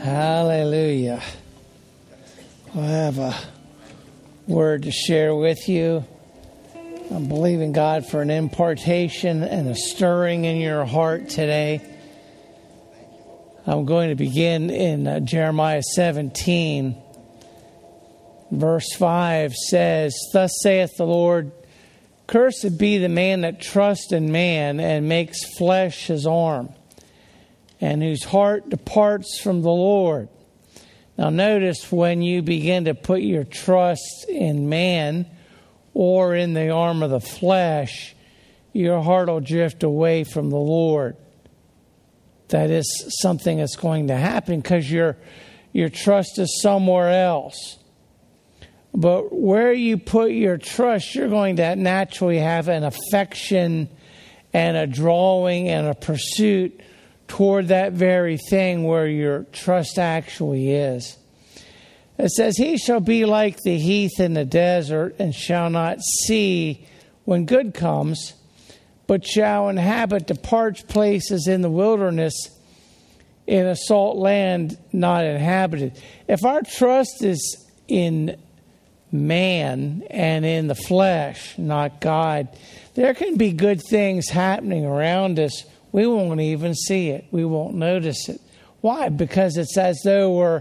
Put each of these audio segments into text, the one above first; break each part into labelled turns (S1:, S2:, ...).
S1: Hallelujah. I have a word to share with you. I'm believing God for an impartation and a stirring in your heart today. I'm going to begin in Jeremiah 17. Verse 5 says, "Thus saith the Lord, cursed be the man that trusts in man and makes flesh his arm, and whose heart departs from the Lord." Now notice, when you begin to put your trust in man or in the arm of the flesh, your heart will drift away from the Lord. That is something that's going to happen because your trust is somewhere else. But where you put your trust, you're going to naturally have an affection and a drawing and a pursuit toward that very thing where your trust actually is. It says, "He shall be like the heath in the desert, and shall not see when good comes, but shall inhabit the parched places in the wilderness, in a salt land not inhabited." If our trust is in man and in the flesh, not God, there can be good things happening around us. We won't even see it. We won't notice it. Why? Because it's as though we're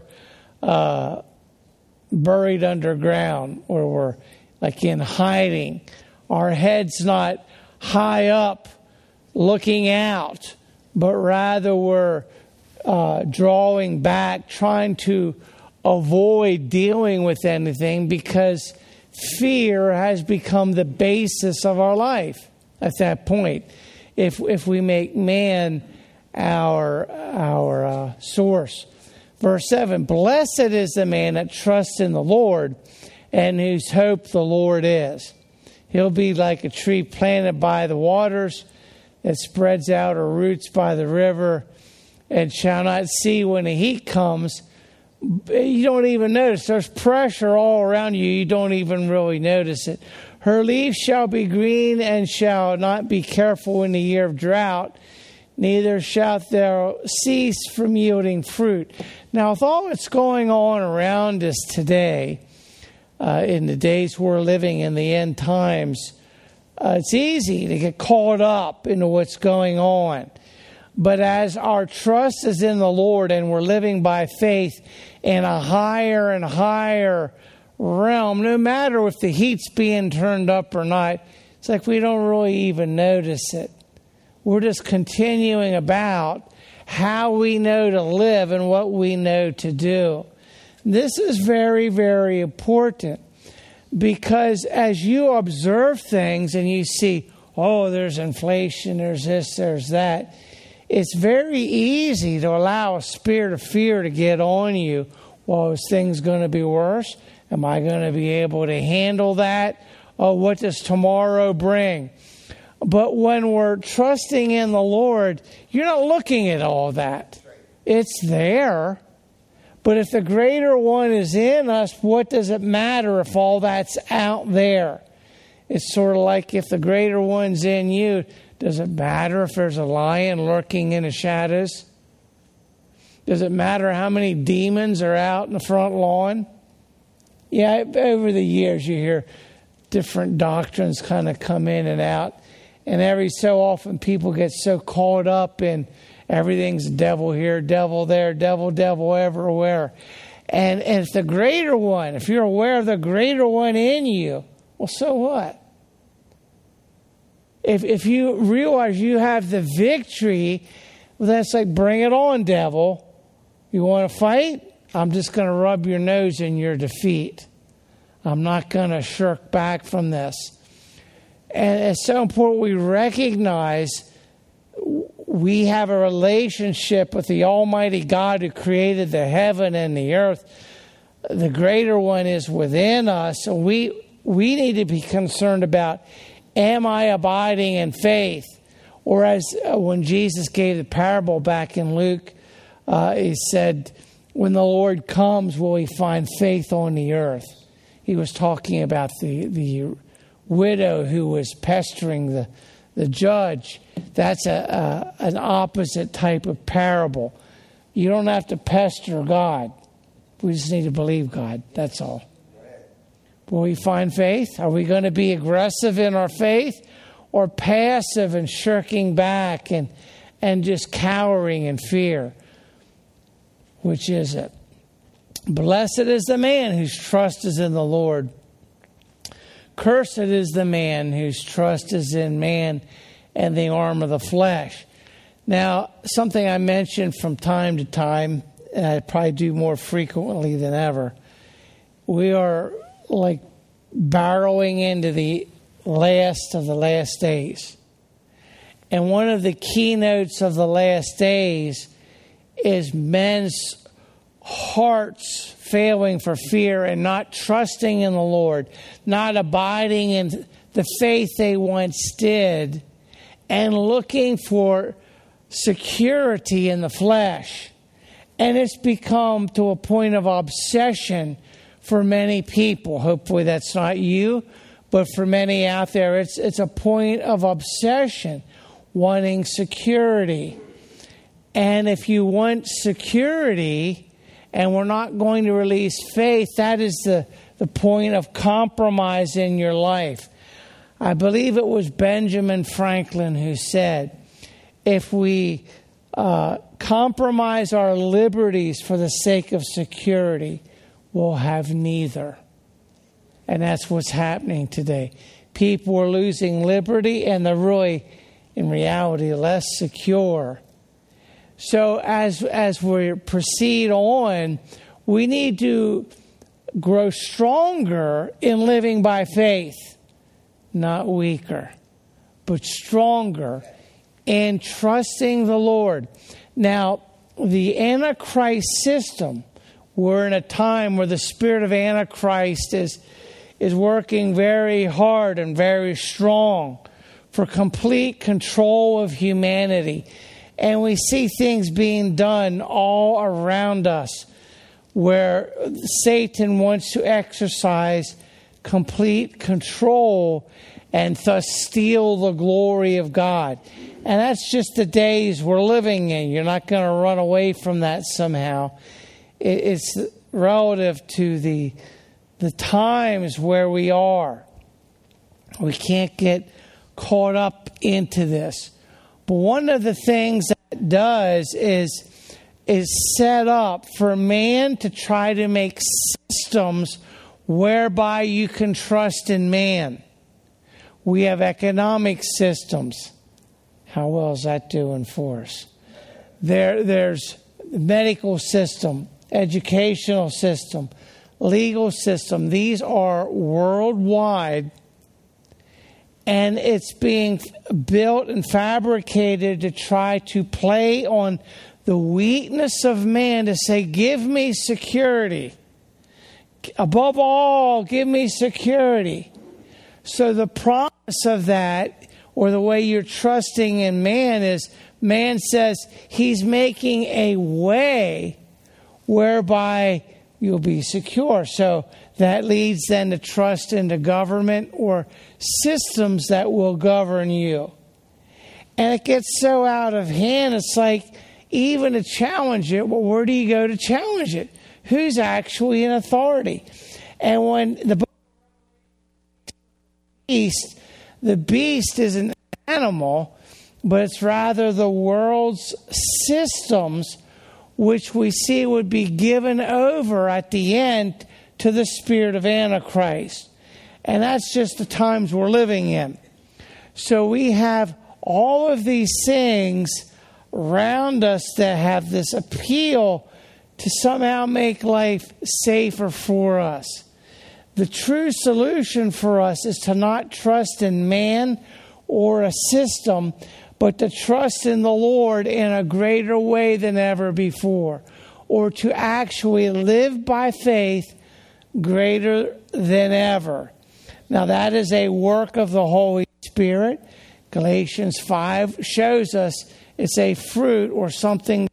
S1: buried underground, or we're like in hiding. Our head's not high up looking out, but rather we're drawing back, trying to avoid dealing with anything because fear has become the basis of our life at that point. If we make man our source. Verse 7, "Blessed is the man that trusts in the Lord, and whose hope the Lord is. He'll be like a tree planted by the waters, that spreads out her roots by the river, and shall not see when the heat comes." You don't even notice. There's pressure all around you. You don't even really notice it. "Her leaves shall be green, and shall not be careful in the year of drought. Neither shalt thou cease from yielding fruit." Now, with all that's going on around us today, in the days we're living in, the end times, it's easy to get caught up into what's going on. But as our trust is in the Lord and we're living by faith in a higher and higher realm, no matter if the heat's being turned up or not, it's like we don't really even notice it. We're just continuing about how we know to live and what we know to do. This is very, very important, because as you observe things and you see, oh, there's inflation, there's this, there's that, it's very easy to allow a spirit of fear to get on you. Well, is things going to be worse? Am I going to be able to handle that? Oh, what does tomorrow bring? But when we're trusting in the Lord, you're not looking at all that. It's there. But if the greater one is in us, what does it matter if all that's out there? It's sort of like if the greater one's in you, does it matter if there's a lion lurking in the shadows? Does it matter how many demons are out in the front lawn? Yeah, over the years you hear different doctrines kind of come in and out. And every so often people get so caught up in everything's devil here, devil there, devil everywhere. And if the greater one, if you're aware of the greater one in you, well, so what? If you realize you have the victory, well, that's like, bring it on, devil. You want to fight? I'm just going to rub your nose in your defeat. I'm not going to shirk back from this. And it's so important we recognize we have a relationship with the Almighty God who created the heaven and the earth. The greater one is within us. So we need to be concerned about, am I abiding in faith? Or as when Jesus gave the parable back in Luke, he said, when the Lord comes, will he find faith on the earth? He was talking about the widow who was pestering the judge. That's an opposite type of parable. You don't have to pester God. We just need to believe God. That's all. Will we find faith? Are we going to be aggressive in our faith or passive and shirking back and just cowering in fear? Which is it? Blessed is the man whose trust is in the Lord. Cursed is the man whose trust is in man and the arm of the flesh. Now, something I mentioned from time to time, and I probably do more frequently than ever, we are like barreling into the last of the last days. And one of the keynotes of the last days is men's hearts failing for fear and not trusting in the Lord, not abiding in the faith they once did, and looking for security in the flesh. And it's become to a point of obsession for many people. Hopefully that's not you, but for many out there, it's a point of obsession, wanting security. And if you want security and we're not going to release faith, that is the point of compromise in your life. I believe it was Benjamin Franklin who said, if we compromise our liberties for the sake of security, we'll have neither. And that's what's happening today. People are losing liberty and they're really, in reality, less secure. So as we proceed on, we need to grow stronger in living by faith, not weaker, but stronger in trusting the Lord. Now, the Antichrist system, we're in a time where the spirit of Antichrist is working very hard and very strong for complete control of humanity. And we see things being done all around us where Satan wants to exercise complete control and thus steal the glory of God. And that's just the days we're living in. You're not going to run away from that somehow. It's relative to the times where we are. We can't get caught up into this. But one of the things that does is set up for man to try to make systems whereby you can trust in man. We have economic systems. How well is that doing for us? There's medical system, educational system, legal system. These are worldwide. And it's being built and fabricated to try to play on the weakness of man to say, give me security. Above all, give me security. So the promise of that, or the way you're trusting in man, is man says he's making a way whereby you'll be secure. So that leads then to trust in the government or systems that will govern you. And it gets so out of hand, it's like, even to challenge it, well, where do you go to challenge it? Who's actually in authority? And when the beast is an animal, but it's rather the world's systems which we see would be given over at the end to the spirit of Antichrist. And that's just the times we're living in. So we have all of these things around us that have this appeal to somehow make life safer for us. The true solution for us is to not trust in man or a system, but to trust in the Lord in a greater way than ever before, or to actually live by faith greater than ever. Now that is a work of the Holy Spirit. Galatians 5 shows us it's a fruit or something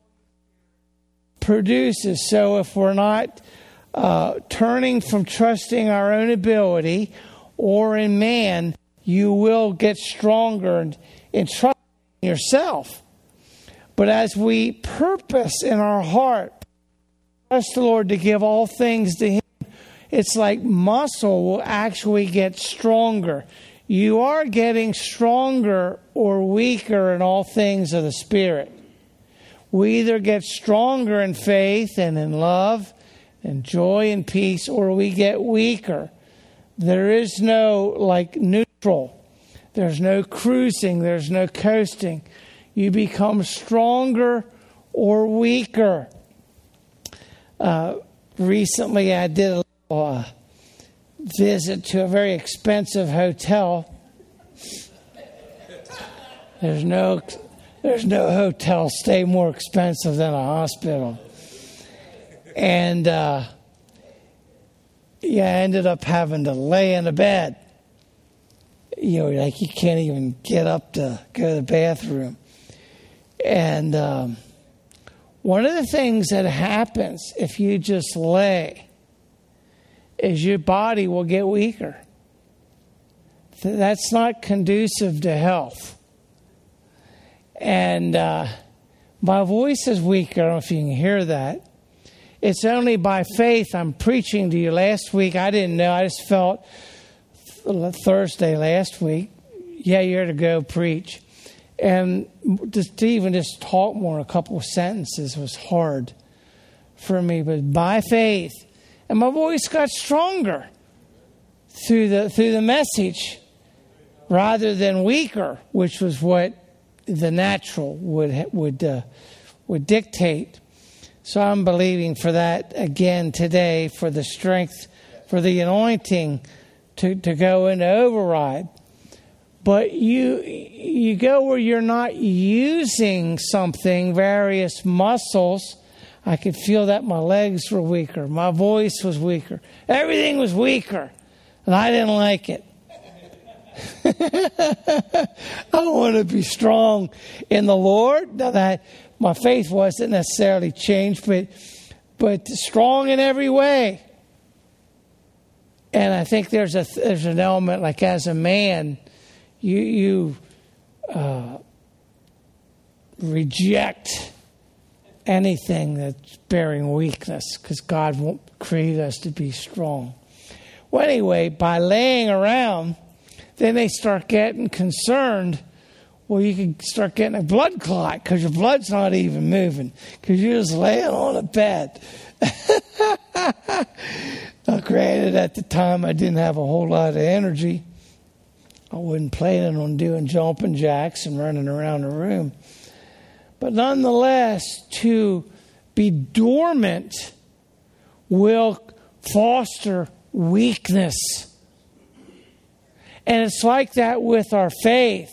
S1: produces. So if we're not turning from trusting our own ability or in man, you will get stronger in trusting yourself. But as we purpose in our heart, trust the Lord to give all things to Him, it's like muscle will actually get stronger. You are getting stronger or weaker in all things of the Spirit. We either get stronger in faith and in love and joy and peace, or we get weaker. There is no neutral. There's no cruising. There's no coasting. You become stronger or weaker. Recently, I did a little visit to a very expensive hotel. There's no hotel stay more expensive than a hospital. And I ended up having to lay in a bed. You can't even get up to go to the bathroom. And one of the things that happens if you just lay is your body will get weaker. That's not conducive to health. And my voice is weak. I don't know if you can hear that. It's only by faith I'm preaching to you. Last week, I didn't know. I just felt Thursday last week, you're to go preach. And to even talk more, a couple of sentences was hard for me. But by faith, and my voice got stronger through the message rather than weaker, which was what the natural would dictate. So I'm believing for that again today, for the strength, for the anointing to go into override. But you go where you're not using something, various muscles. I could feel that my legs were weaker. My voice was weaker. Everything was weaker. And I didn't like it. I want to be strong in the Lord. Now that my faith wasn't necessarily changed, but strong in every way. And I think there's an element like as a man, you reject anything that's bearing weakness because God won't create us to be strong. Well, anyway, by laying around, then they start getting concerned. Well, you can start getting a blood clot because your blood's not even moving because you're just laying on a bed. Now, granted, at the time I didn't have a whole lot of energy. I wasn't planning on doing jumping jacks and running around the room. But nonetheless, to be dormant will foster weakness. And it's like that with our faith.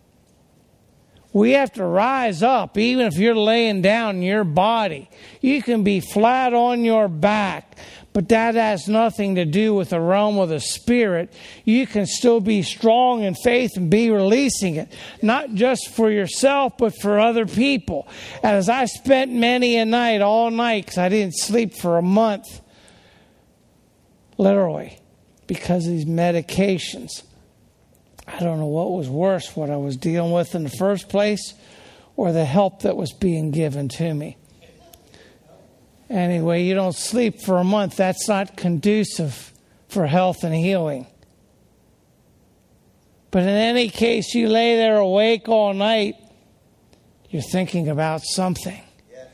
S1: We have to rise up, even if you're laying down in your body. You can be flat on your back, but that has nothing to do with the realm of the Spirit. You can still be strong in faith and be releasing it, not just for yourself, but for other people. And as I spent many a night, all night, because I didn't sleep for a month, literally, because of these medications. I don't know what was worse, what I was dealing with in the first place or the help that was being given to me. Anyway, you don't sleep for a month. That's not conducive for health and healing. But in any case, you lay there awake all night, you're thinking about something. Yes.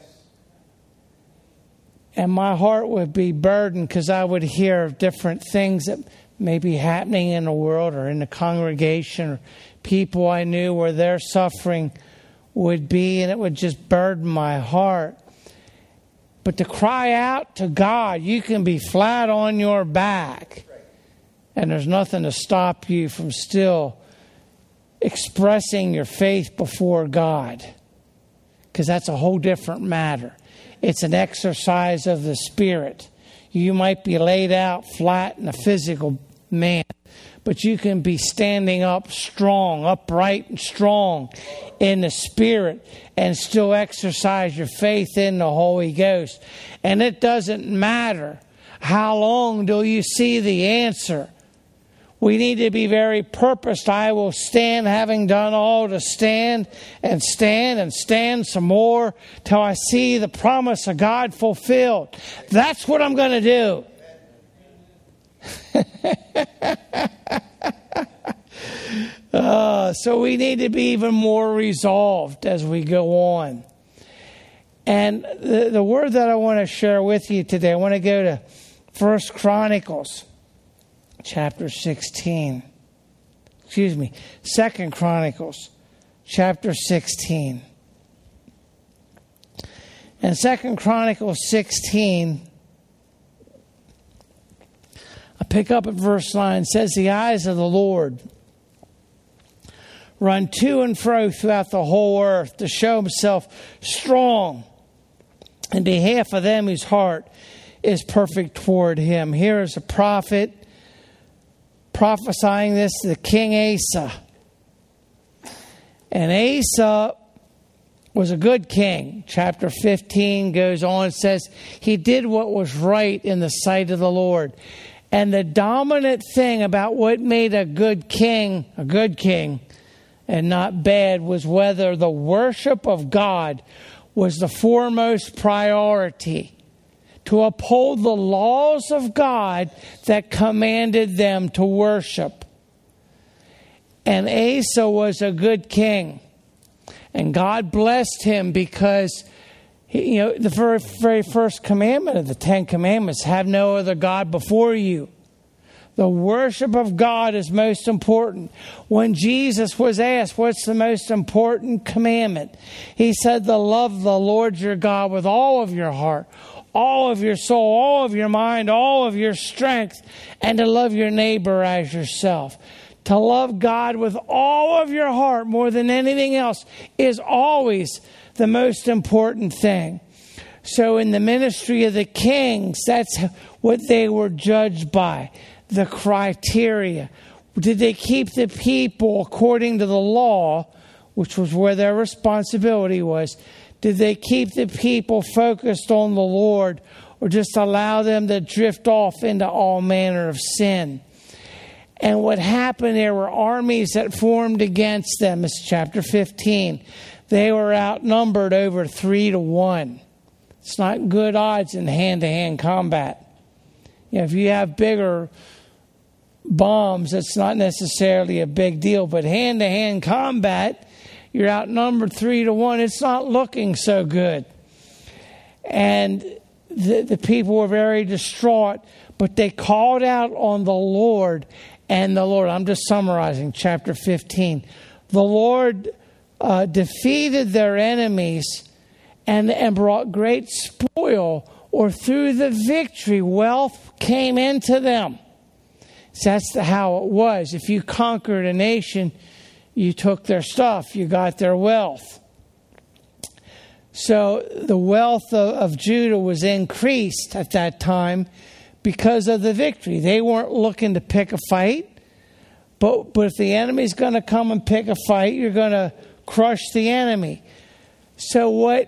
S1: And my heart would be burdened because I would hear different things that may be happening in the world or in the congregation or people I knew where their suffering would be, and it would just burden my heart. But to cry out to God, you can be flat on your back, and there's nothing to stop you from still expressing your faith before God, because that's a whole different matter. It's an exercise of the Spirit. You might be laid out flat in a physical man, but you can be standing up strong, upright and strong in the Spirit and still exercise your faith in the Holy Ghost. And it doesn't matter how long till you see the answer. We need to be very purposed. I will stand, having done all to stand and stand and stand some more till I see the promise of God fulfilled. That's what I'm going to do. So we need to be even more resolved as we go on. And the word that I want to share with you today, I want to go to 1 Chronicles chapter 16. 2 Chronicles chapter 16. And 2 Chronicles 16, I pick up at verse 9. It says, the eyes of the Lord run to and fro throughout the whole earth to show himself strong in behalf of them whose heart is perfect toward him. Here is a prophet prophesying this to King Asa. And Asa was a good king. Chapter 15 goes on and says he did what was right in the sight of the Lord. And the dominant thing about what made a good king, and not bad, was whether the worship of God was the foremost priority. To uphold the laws of God that commanded them to worship. And Asa was a good king. And God blessed him because, the very, very first commandment of the 10 Commandments, have no other God before you. The worship of God is most important. When Jesus was asked, what's the most important commandment? He said to love the Lord your God with all of your heart, all of your soul, all of your mind, all of your strength, and to love your neighbor as yourself. To love God with all of your heart more than anything else is always the most important thing. So in the ministry of the kings, that's what they were judged by. The criteria. Did they keep the people according to the law, which was where their responsibility was? Did they keep the people focused on the Lord, or just allow them to drift off into all manner of sin? And what happened, there were armies that formed against them. It's chapter 15. They were outnumbered over 3-1. It's not good odds in hand-to-hand combat. If you have bigger bombs, it's not necessarily a big deal. But hand-to-hand combat, you're outnumbered 3-1. It's not looking so good. And the people were very distraught, but they called out on the Lord. And the Lord, I'm just summarizing chapter 15. The Lord defeated their enemies and brought great spoil, or through the victory, wealth came into them. So that's how it was. If you conquered a nation, you took their stuff, you got their wealth. So the wealth of Judah was increased at that time because of the victory. They weren't looking to pick a fight, but if the enemy's going to come and pick a fight, you're going to crush the enemy. So what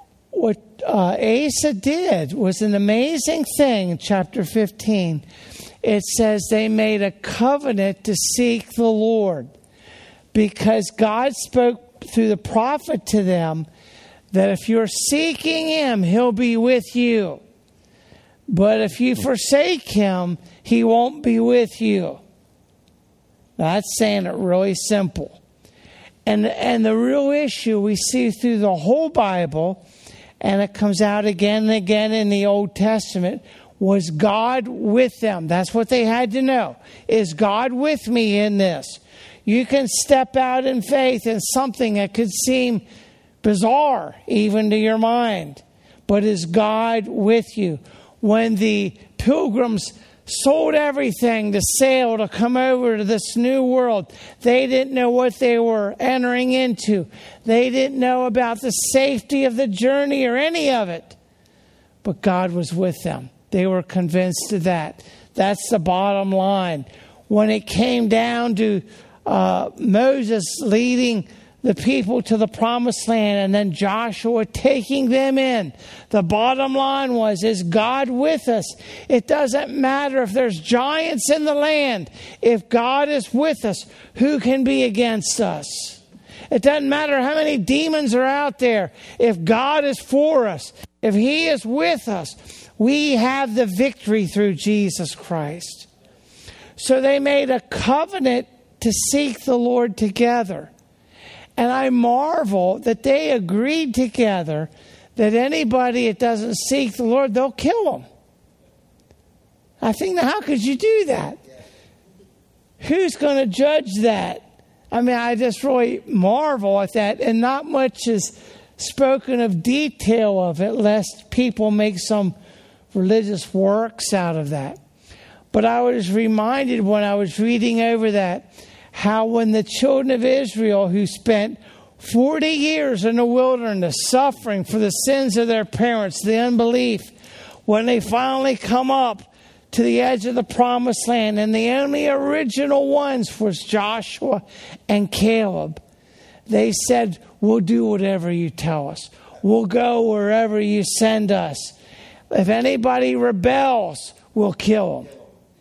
S1: Asa did was an amazing thing in chapter 15. It says they made a covenant to seek the Lord, because God spoke through the prophet to them that if you're seeking him, he'll be with you. But if you forsake him, he won't be with you. That's saying it really simple. And the real issue we see through the whole Bible, and it comes out again and again in the Old Testament, was God with them. That's what they had to know. Is God with me in this? You can step out in faith in something that could seem bizarre even to your mind. But is God with you? When the pilgrims sold everything to sail to come over to this new world, they didn't know what they were entering into. They didn't know about the safety of the journey or any of it. But God was with them. They were convinced of that. That's the bottom line. When it came down to Moses leading the people to the promised land and then Joshua taking them in. The bottom line was, is God with us? It doesn't matter if there's giants in the land. If God is with us, who can be against us? It doesn't matter how many demons are out there. If God is for us, if He is with us, we have the victory through Jesus Christ. So they made a covenant to seek the Lord together. And I marvel that they agreed together that anybody that doesn't seek the Lord, they'll kill them. I think, how could you do that? Who's going to judge that? I mean, I just really marvel at that. And not much is spoken of detail of it, lest people make some religious works out of that. But I was reminded when I was reading over that, how when the children of Israel, who spent 40 years in the wilderness suffering for the sins of their parents, the unbelief, when they finally come up to the edge of the promised land, and the only original ones was Joshua and Caleb, they said, we'll do whatever you tell us. We'll go wherever you send us. If anybody rebels, we'll kill them.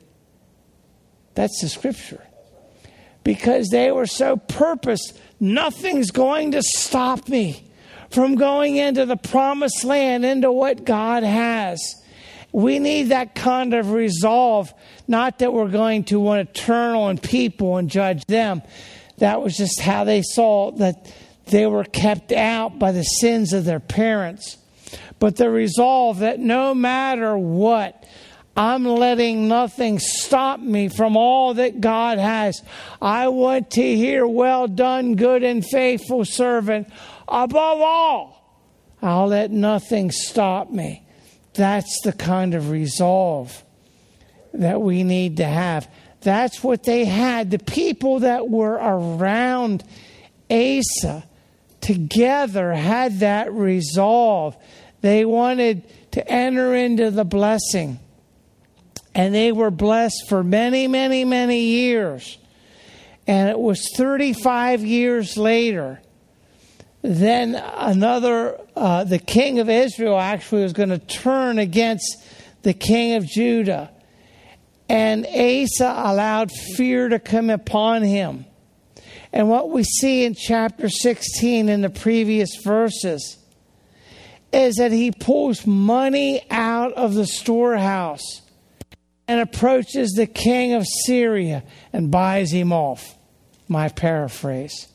S1: That's the scripture. Because they were so purposed, nothing's going to stop me from going into the promised land, into what God has. We need that kind of resolve, not that we're going to want to turn on people and judge them. That was just how they saw that they were kept out by the sins of their parents. But the resolve that no matter what, I'm letting nothing stop me from all that God has. I want to hear, well done, good and faithful servant. Above all, I'll let nothing stop me. That's the kind of resolve that we need to have. That's what they had. The people that were around Asa together had that resolve. They wanted to enter into the blessing. And they were blessed for many, many, many years. And it was 35 years later, then the king of Israel actually was going to turn against the king of Judah. And Asa allowed fear to come upon him. And what we see in chapter 16 in the previous verses is that he pulls money out of the storehouse and approaches the king of Syria and buys him off. My paraphrase.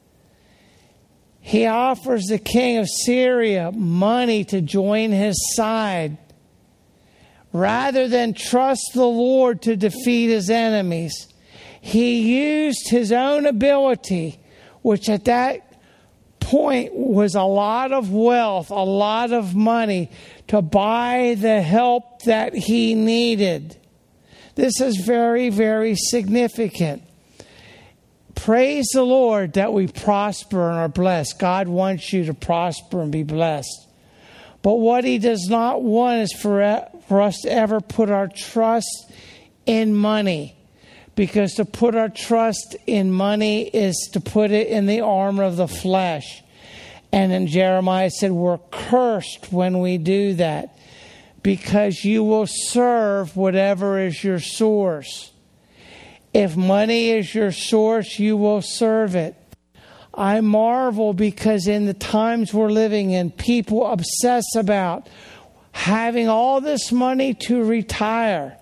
S1: He offers the king of Syria money to join his side, rather than trust the Lord to defeat his enemies. He used his own ability, which at that point was a lot of wealth, a lot of money, to buy the help that he needed. This is very, very significant. Praise the Lord that we prosper and are blessed. God wants you to prosper and be blessed. But what He does not want is for us to ever put our trust in money. Because to put our trust in money is to put it in the armor of the flesh. And in Jeremiah it said, we're cursed when we do that. Because you will serve whatever is your source. If money is your source, you will serve it. I marvel because in the times we're living in, people obsess about having all this money to retire.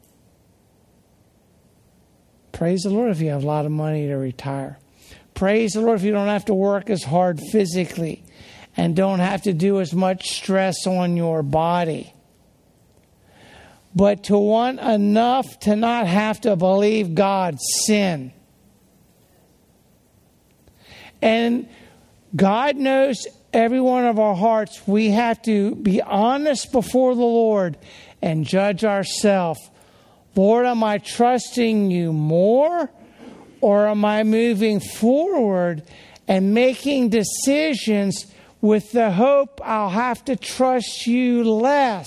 S1: Praise the Lord if you have a lot of money to retire. Praise the Lord if you don't have to work as hard physically and don't have to do as much stress on your body. But to want enough to not have to believe God's sin. And God knows every one of our hearts. We have to be honest before the Lord and judge ourselves. Lord, am I trusting you more? Or am I moving forward and making decisions with the hope I'll have to trust you less?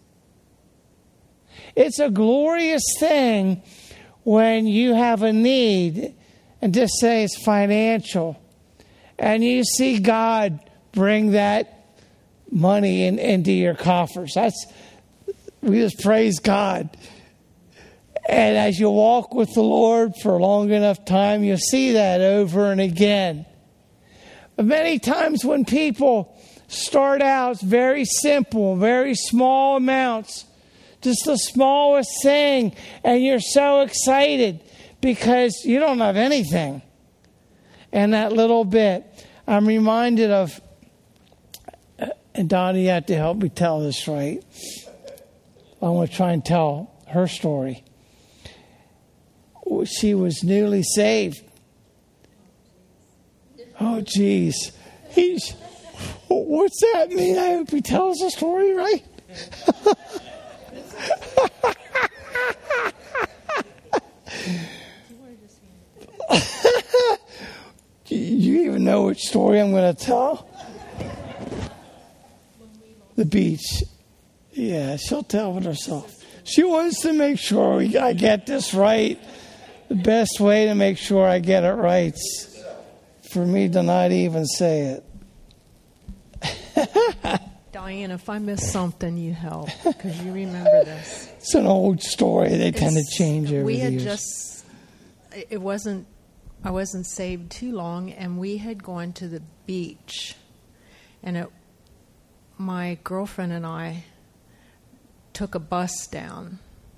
S1: It's a glorious thing when you have a need and just say it's financial. and you see God bring that money into your coffers. We just praise God. And as you walk with the Lord for a long enough time, you'll see that over and again. But many times when people start out very simple, very small amounts, just the smallest thing, and you're so excited because you don't have anything. And that little bit, I'm reminded of, and Donnie, you have to help me tell this right. I want to try and tell her story. She was newly saved. Oh, geez. What's that mean? I hope he tells the story right. You even know which story I'm going to tell? The beach. Yeah, she'll tell it herself. She wants to make sure I get this right. The best way to make sure I get it right is for me to not even say it.
S2: Diane, if I miss something, you help, because you remember this.
S1: It's an old story. They tend to change over the years.
S2: I wasn't saved too long, and we had gone to the beach. And my girlfriend and I took a bus down.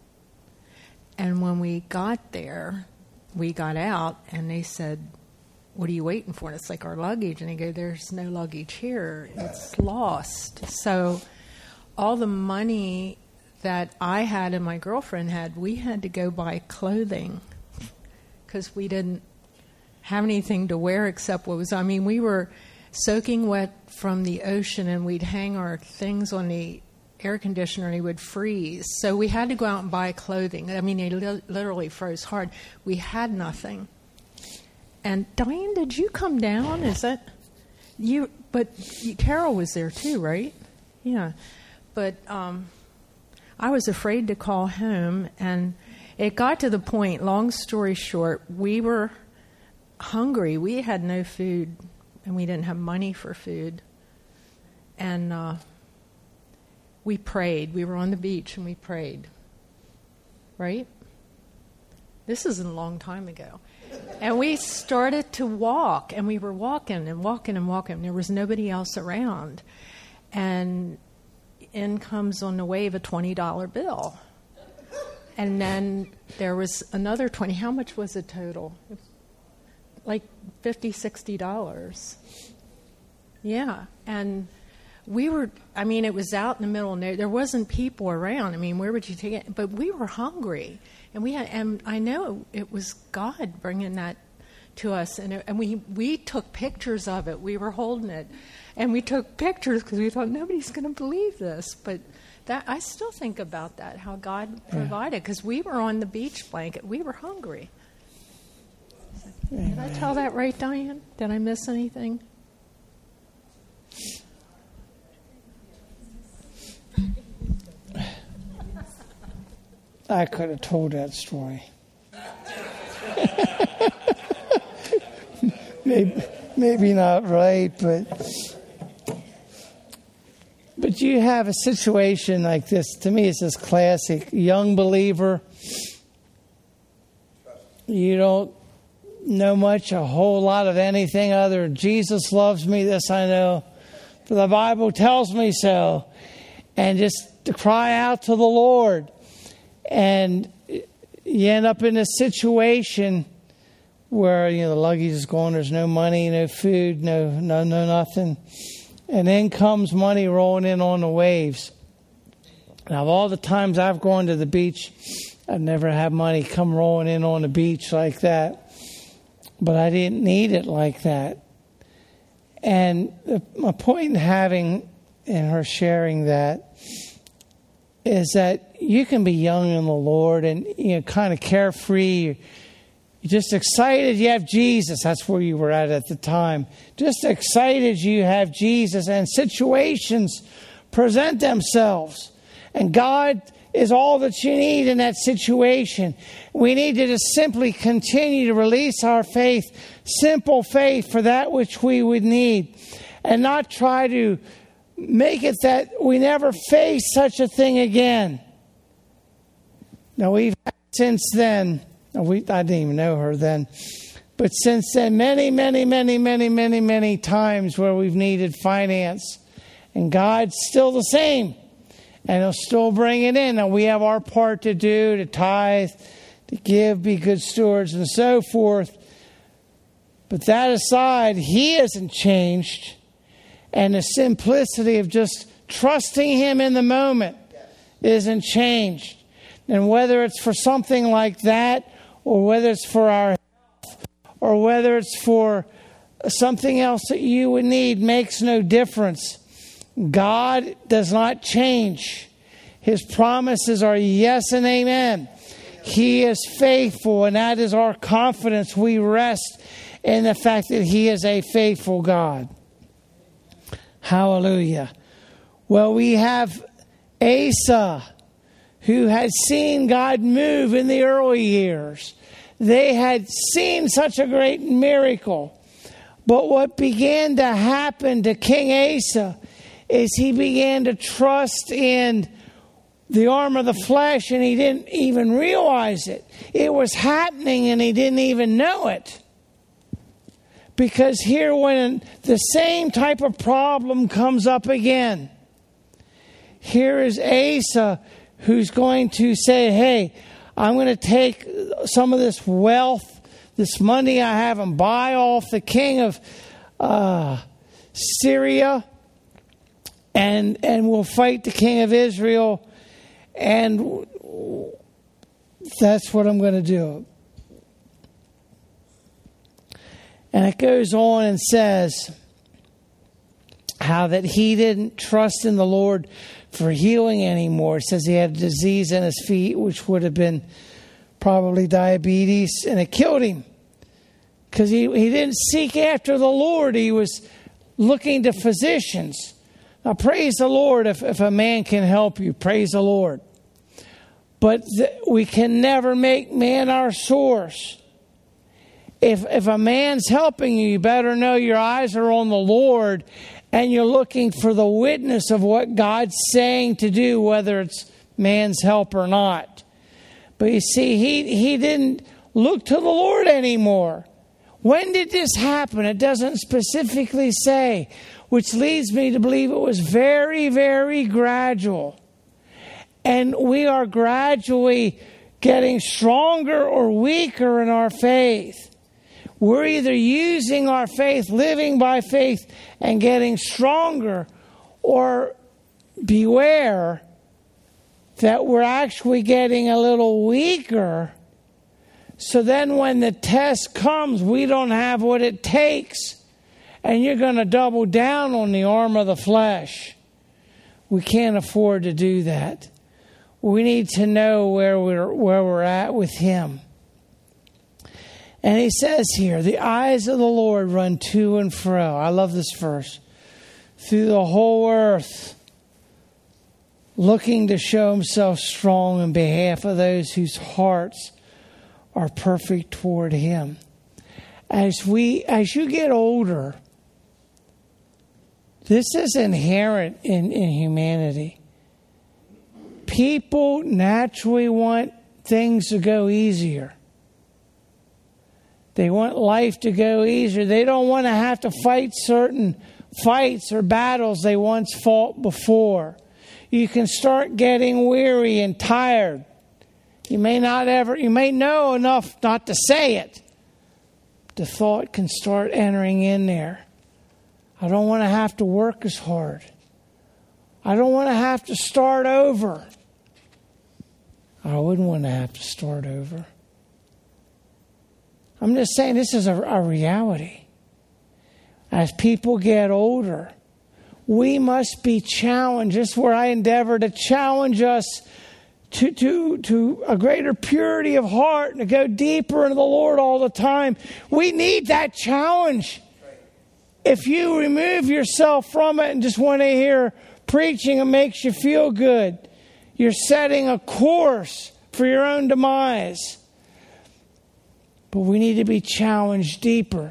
S2: And when we got there, we got out, and they said, "What are you waiting for?" And it's like, "Our luggage." And they go, "There's no luggage here. It's lost." So all the money that I had and my girlfriend had, we had to go buy clothing because we didn't have anything to wear except what was, we were soaking wet from the ocean, and we'd hang our things on the air conditioner and it would freeze. So we had to go out and buy clothing. It literally froze hard. We had nothing. And Diane, did you come down? Is that you? But Carol was there too, right? Yeah. But I was afraid to call home, and it got to the point, long story short, we were hungry. We had no food, and we didn't have money for food. And we prayed. We were on the beach, and we prayed. Right? This isn't a long time ago. And we started to walk, and we were walking and walking and walking. There was nobody else around. And in comes on the wave a $20 bill. And then there was another 20. How much was it total? Like $50, $60. Yeah. And we were, it was out in the middle, and there wasn't people around. Where would you take it? But we were hungry. And I know it was God bringing that to us. And we took pictures of it. We were holding it. And we took pictures because we thought, nobody's going to believe this. But that I still think about that, how God provided. Because we were on the beach blanket. We were hungry. Did I tell that right, Diane? Did I miss anything?
S1: I could have told that story. maybe not right, but you have a situation like this. To me, it's this classic young believer. You don't know a whole lot of anything other than Jesus loves me, this I know, for the Bible tells me so. And just to cry out to the Lord. And you end up in a situation where, the luggage is gone, there's no money, no food, no nothing. And then comes money rolling in on the waves. Now, of all the times I've gone to the beach, I've never had money come rolling in on the beach like that. But I didn't need it like that. And my point in having and her sharing that is that you can be young in the Lord and kind of carefree. You're just excited you have Jesus. That's where you were at the time. Just excited you have Jesus, and situations present themselves. And God is all that you need in that situation. We need to just simply continue to release our faith, simple faith for that which we would need, and not try to make it that we never face such a thing again. Now, we've had since then, I didn't even know her then, but since then, many times where we've needed finance. And God's still the same. And He'll still bring it in. And we have our part to do, to tithe, to give, be good stewards, and so forth. But that aside, He hasn't changed. And the simplicity of just trusting Him in the moment isn't changed. And whether it's for something like that, or whether it's for our health, or whether it's for something else that you would need, makes no difference. God does not change. His promises are yes and amen. He is faithful, and that is our confidence. We rest in the fact that He is a faithful God. Hallelujah. Well, we have Asa, who had seen God move in the early years. They had seen such a great miracle. But what began to happen to King Asa is he began to trust in the arm of the flesh, and he didn't even realize it. It was happening, and he didn't even know it. Because here, when the same type of problem comes up again, here is Asa who's going to say, hey, I'm going to take some of this wealth, this money I have, and buy off the king of Syria, and we'll fight the king of Israel, and that's what I'm going to do. And it goes on and says how that he didn't trust in the Lord for healing anymore. It says he had a disease in his feet, which would have been probably diabetes, and it killed him. Because he didn't seek after the Lord. He was looking to physicians. Now, praise the Lord if a man can help you. Praise the Lord. But we can never make man our source. If a man's helping you, you better know your eyes are on the Lord, and you're looking for the witness of what God's saying to do, whether it's man's help or not. But you see, he didn't look to the Lord anymore. When did this happen? It doesn't specifically say, which leads me to believe it was very, very gradual. And we are gradually getting stronger or weaker in our faith. We're either using our faith, living by faith, and getting stronger, or beware that we're actually getting a little weaker. So then when the test comes, we don't have what it takes, and you're going to double down on the arm of the flesh. We can't afford to do that. We need to know where we're at with Him. And he says here, the eyes of the Lord run to and fro. I love this verse. Through the whole earth, looking to show Himself strong in behalf of those whose hearts are perfect toward Him. As you get older, this is inherent in humanity. People naturally want things to go easier. They want life to go easier. They don't want to have to fight certain fights or battles they once fought before. You can start getting weary and tired. You may know enough not to say it. The thought can start entering in there. I don't want to have to work as hard. I don't want to have to start over. I wouldn't want to have to start over. I'm just saying this is a reality. As people get older, we must be challenged. This is where I endeavor to challenge us to a greater purity of heart and to go deeper into the Lord all the time. We need that challenge. If you remove yourself from it and just want to hear preaching that makes you feel good, You're setting a course for your own demise. But we need to be challenged deeper.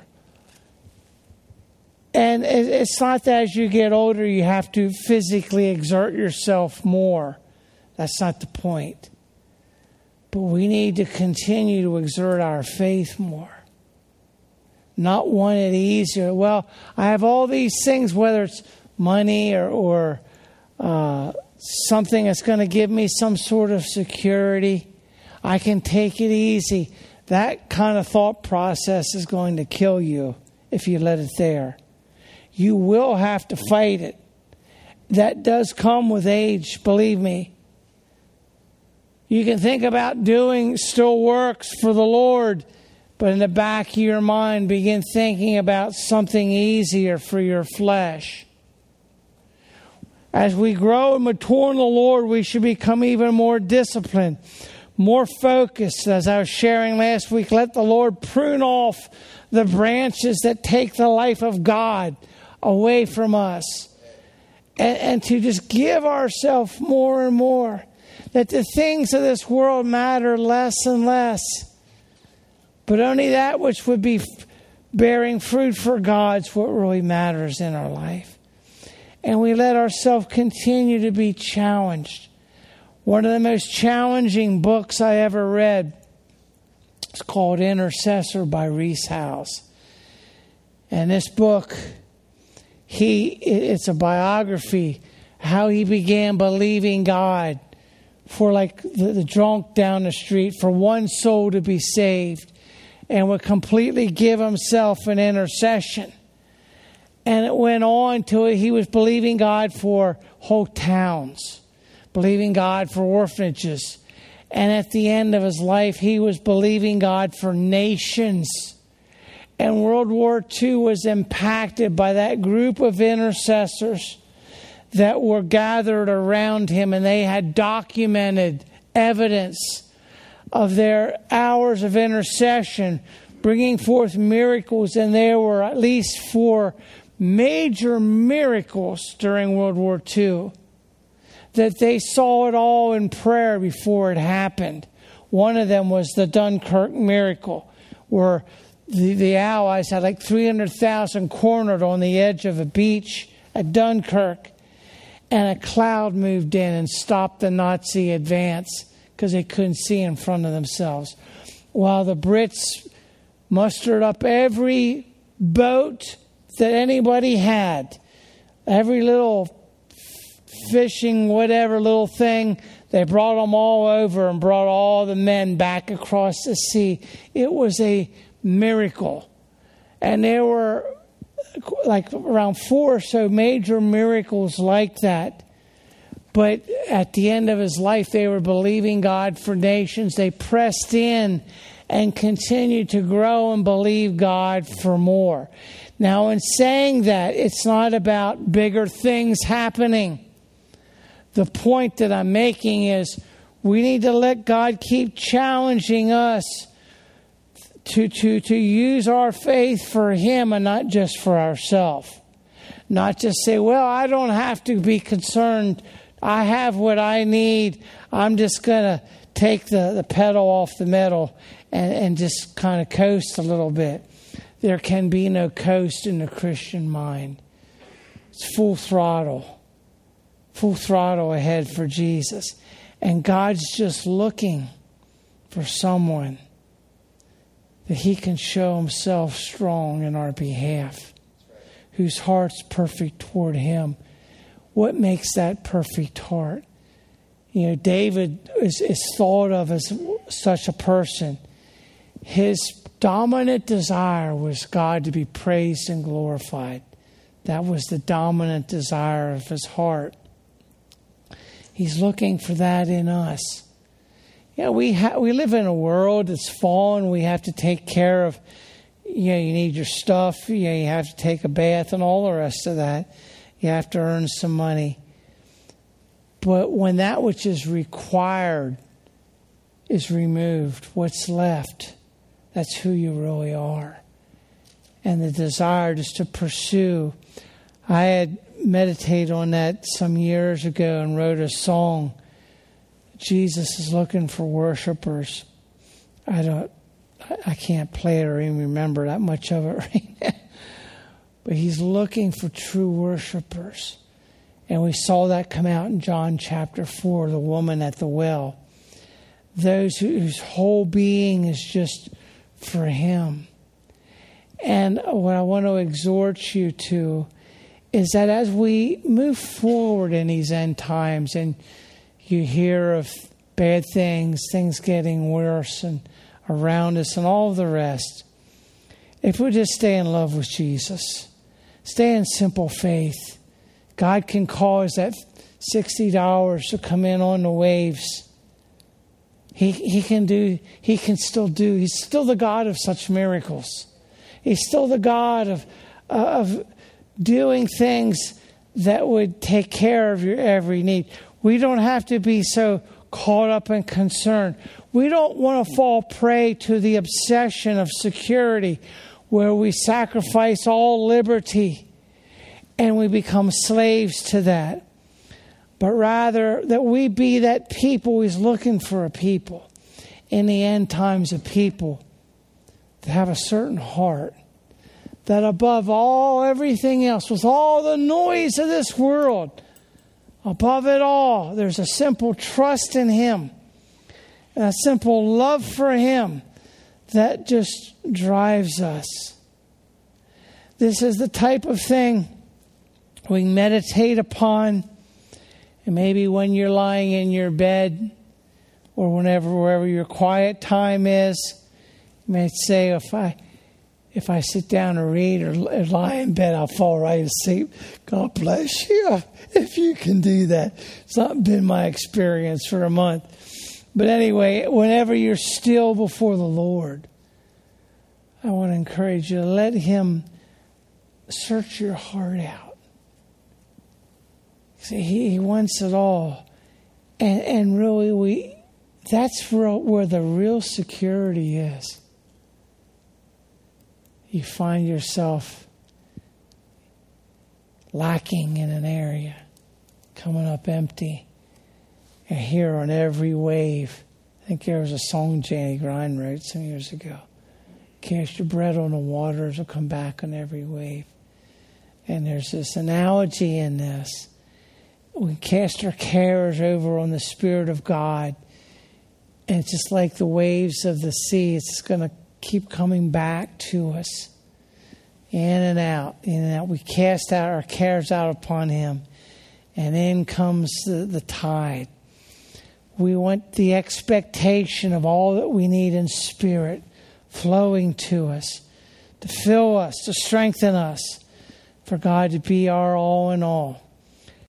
S1: And it's not that as you get older you have to physically exert yourself more. That's not the point. But we need to continue to exert our faith more. Not want it easier. Well, I have all these things, whether it's money or something that's going to give me some sort of security. I can take it easy. That kind of thought process is going to kill you if you let it there. You will have to fight it. That does come with age, believe me. You can think about doing still works for the Lord, but in the back of your mind, begin thinking about something easier for your flesh. As we grow and mature in the Lord, we should become even more disciplined, more focused. As I was sharing last week, let the Lord prune off the branches that take the life of God away from us. And to just give ourselves more and more. That the things of this world matter less and less. But only that which would be bearing fruit for God's what really matters in our life. And we let ourselves continue to be challenged. One of the most challenging books I ever read is called Intercessor by Rees Howells. And this book, it's a biography, how he began believing God for like the drunk down the street, for one soul to be saved, and would completely give himself an intercession. And it went on to he was believing God for whole towns, believing God for orphanages. And at the end of his life, he was believing God for nations. And World War II was impacted by that group of intercessors that were gathered around him, and they had documented evidence of their hours of intercession, bringing forth miracles. And there were at least 4 major miracles during World War II that they saw it all in prayer before it happened. One of them was the Dunkirk miracle, where the Allies had like 300,000 cornered on the edge of a beach at Dunkirk, and a cloud moved in and stopped the Nazi advance because they couldn't see in front of themselves. While the Brits mustered up every boat that anybody had, every little fishing, whatever little thing, they brought them all over and brought all the men back across the sea. It was a miracle. And there were like around 4 or so major miracles like that. But at the end of his life, they were believing God for nations. They pressed in and continued to grow and believe God for more. Now, in saying that, it's not about bigger things happening. The point that I'm making is we need to let God keep challenging us to use our faith for Him and not just for ourselves. Not just say, well, I don't have to be concerned. I have what I need. I'm just going to take the pedal off the metal and just kind of coast a little bit. There can be no coast in the Christian mind. It's full throttle ahead for Jesus. And God's just looking for someone that He can show Himself strong in our behalf, whose heart's perfect toward Him. What makes that perfect heart? You know, David is thought of as such a person. His dominant desire was God to be praised and glorified. That was the dominant desire of his heart. He's looking for that in us. You know, we live in a world that's fallen. We have to take care of, you need your stuff. You have to take a bath and all the rest of that. You have to earn some money. But when that which is required is removed, what's left? That's who you really are. And the desire just to pursue. I had meditated on that some years ago and wrote a song Jesus is looking for worshipers. I can't play it or even remember that much of it right now. But he's looking for true worshipers. And we saw that come out in John chapter 4, the woman at the well. Those whose whole being is just for him. And what I want to exhort you to is that as we move forward in these end times and you hear of bad things getting worse and around us and all the rest, if we just stay in love with Jesus, stay in simple faith, God can cause that $60 to come in on the waves. He's still the God of such miracles. He's still the God of doing things that would take care of your every need. We don't have to be so caught up and concerned. We don't want to fall prey to the obsession of security where we sacrifice all liberty and we become slaves to that. But rather that we be that people. He's looking for a people in the end times, of people that have a certain heart, that above everything else, with all the noise of this world, above it all, there's a simple trust in him, a simple love for him that just drives us. This is the type of thing we meditate upon. And maybe when you're lying in your bed or wherever your quiet time is, you may say, if I sit down and read or lie in bed, I'll fall right asleep. God bless you if you can do that. It's not been my experience for a month. But anyway, whenever you're still before the Lord, I want to encourage you to let him search your heart out. See, he wants it all. And really, that's where the real security is. You find yourself lacking in an area, coming up empty, and here on every wave. I think there was a song Janny Grind wrote some years ago. Cast your bread on the waters, will come back on every wave. And there's this analogy in this. We cast our cares over on the Spirit of God. And it's just like the waves of the sea. It's going to keep coming back to us. In and out, in and out. We cast out our cares out upon him. And in comes the tide. We want the expectation of all that we need in spirit flowing to us, to fill us, to strengthen us, for God to be our all in all.